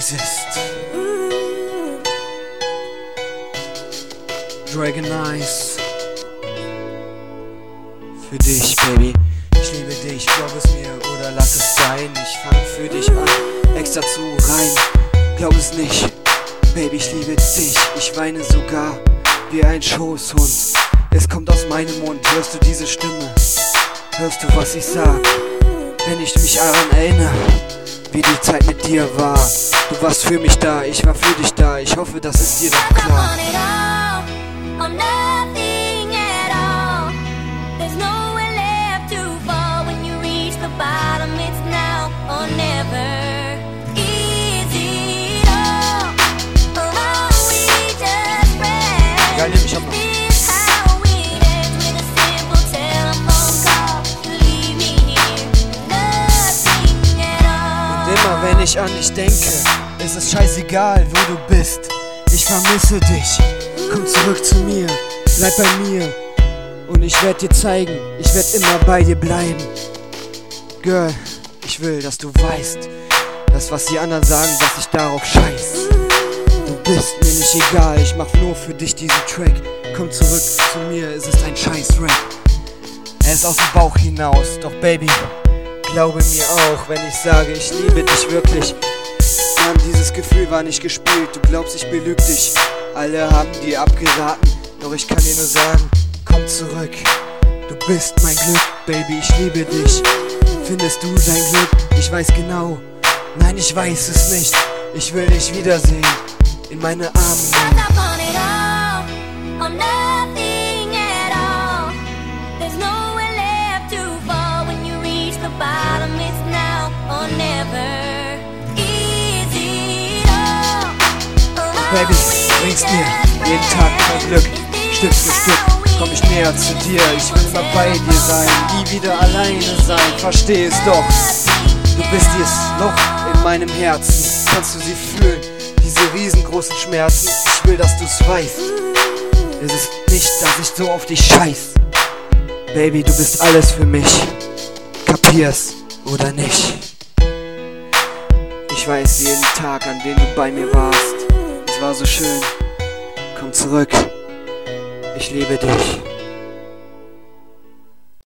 dies ist Dragon Eyes. Für dich, Baby, ich liebe dich, glaub es mir oder lass es sein. Ich fang für dich an, extra zu rein, glaub es nicht. Baby, ich liebe dich, ich weine sogar wie ein Schoßhund. Es kommt aus meinem Mund, hörst du diese Stimme? Hörst du, was ich sag? Wenn ich mich daran erinnere, wie die Zeit mit dir war. Du warst für mich da, ich war für dich da. Ich hoffe, das ist dir doch klar. Geil, nimm mich ab. Immer wenn ich an dich denke, ist es scheißegal, wo du bist. Ich vermisse dich, komm zurück zu mir, bleib bei mir. Und ich werd dir zeigen, ich werd immer bei dir bleiben. Girl, ich will, dass du weißt, das was die anderen sagen, dass ich darauf scheiß. Du bist mir nicht egal, ich mach nur für dich diesen Track. Komm zurück zu mir, es ist ein Scheiß-Rap. Er ist aus dem Bauch hinaus, doch Baby, glaube mir auch, wenn ich sage, ich liebe dich wirklich. Mann, dieses Gefühl war nicht gespielt, du glaubst, ich belüg dich. Alle haben dir abgeraten, doch ich kann dir nur sagen, komm zurück. Du bist mein Glück, Baby, ich liebe dich. Findest du dein Glück? Ich weiß genau. Nein, ich weiß es nicht. Ich will dich wiedersehen, in meine Arme nehmen. Baby, bringst mir jeden Tag mein Glück. Stück für Stück komm ich näher zu dir. Ich will immer bei dir sein, nie wieder alleine sein. Versteh es doch, du bist dieses Loch in meinem Herzen. Kannst du sie fühlen, diese riesengroßen Schmerzen? Ich will, dass du's weißt. Es ist nicht, dass ich so auf dich scheiß. Baby, du bist alles für mich. Kapier's oder nicht? Ich weiß jeden Tag, an dem du bei mir warst. Es war so schön. Komm zurück. Ich liebe dich.